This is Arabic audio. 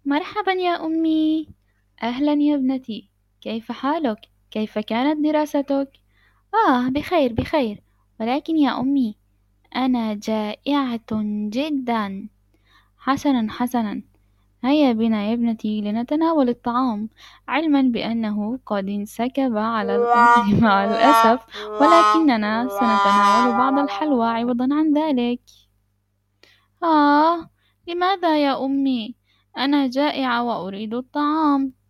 مرحبا يا أمي. أهلا يا ابنتي. كيف حالك؟ كيف كانت دراستك؟ بخير بخير. ولكن يا أمي، أنا جائعة جدا. حسنا حسنا. هيا بنا يا ابنتي لنتناول الطعام، علما بأنه قد انسكب على الأرض مع الأسف، ولكننا سنتناول بعض الحلوى عوضا عن ذلك. آه، لماذا يا أمي؟ أنا جائعة وأريد الطعام.